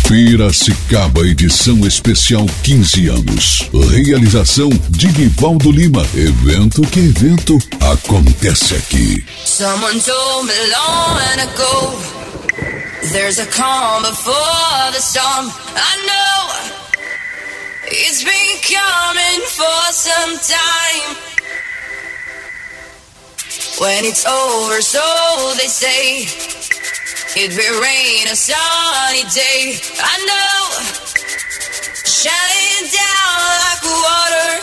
Piracicaba, edição especial 15 anos. Realização de Nivaldo Lima. Evento que evento acontece aqui. Someone told me long ago, there's a calm before the storm. I know it's been coming for some time. When it's over, so they say, it will rain a sunny day. I know, shining down like water.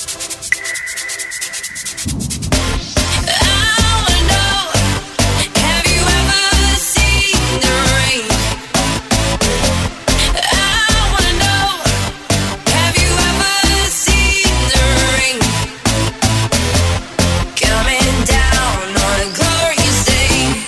I wanna know, have you ever seen the rain? I wanna know, have you ever seen the rain? Coming down on a glorious day.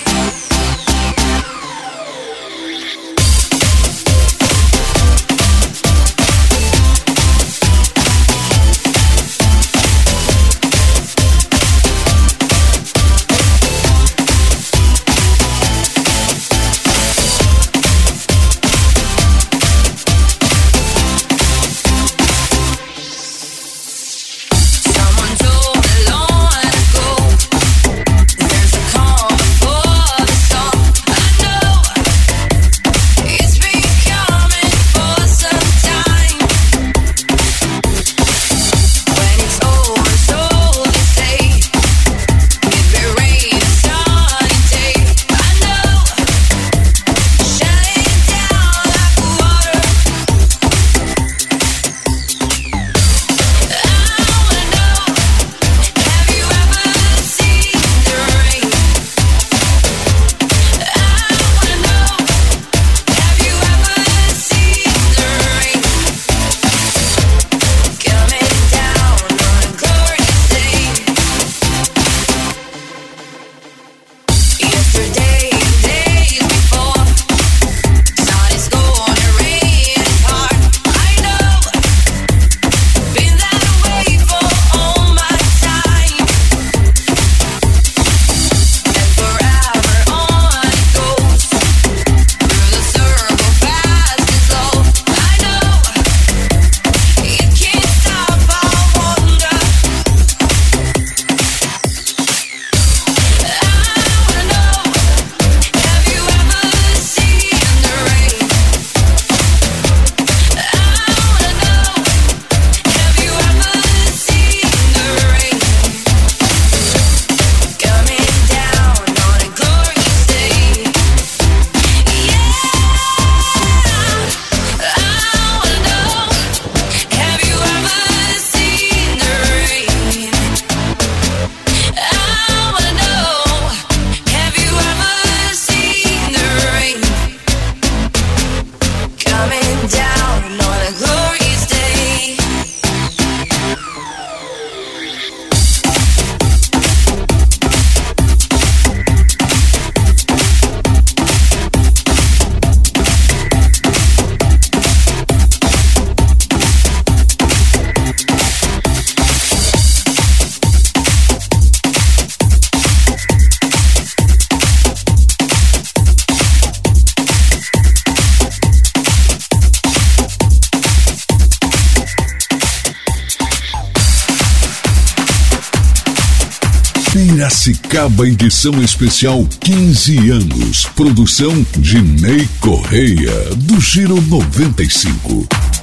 Piracicaba, edição especial 15 anos. Produção de Ney Correia, do Giro 95.